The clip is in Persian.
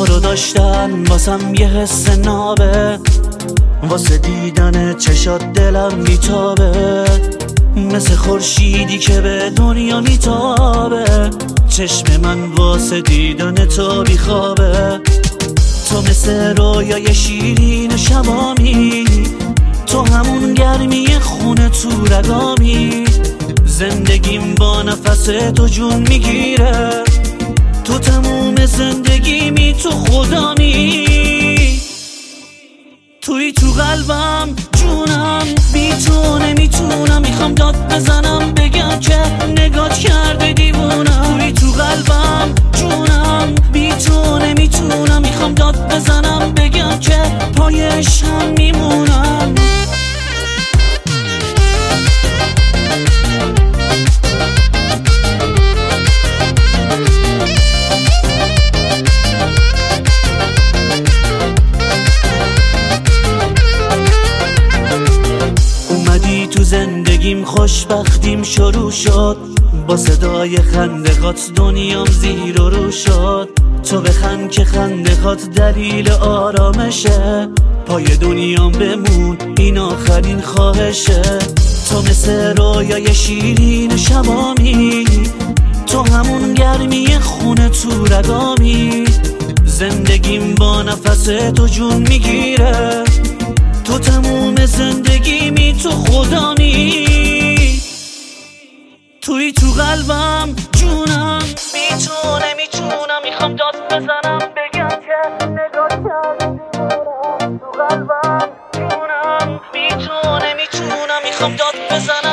تو رو داشتن واسم یه حس نابه، واسه دیدن چشات دلم میتابه، مثل خورشیدی که به دنیا میتابه. چشم من واسه دیدن تو بیخوابه، تو مثل رویای شیرین شبامی، تو همون گرمی خونه تو رگامی. زندگیم با نفس تو جون میگیره، تو تموم زندگیمی، تو خدامی. توی تو قلبم جونم، بی تو نمیتونم، میخوام داد بزنم بگم که نگات کرده دیوونم. توی تو قلبم جونم، بی تو نمیتونم، میخوام داد بزنم بگم که پای عشقم میمونم. تو زندگیم خوشبختیم شروع شد، با صدای خنده‌هات دنیام زیر و رو شد. تو بخند که خنده‌هات دلیل آرامشه، پای دنیام بمون این آخرین خواهشه. تو مثل رویای شیرین شبامی، تو همون گرمی خونه تو رگامی. زندگیم با نفس تو جون میگیره، تو تموم زندگیمی، تو خدامی. توی تو قلبم جونم، بی تو نمیتونم، میخوام داد بزنم بگم که نگات کردی دیوونم. تو قلبم جونم، بی تو نمیتونم، میخوام داد بزنم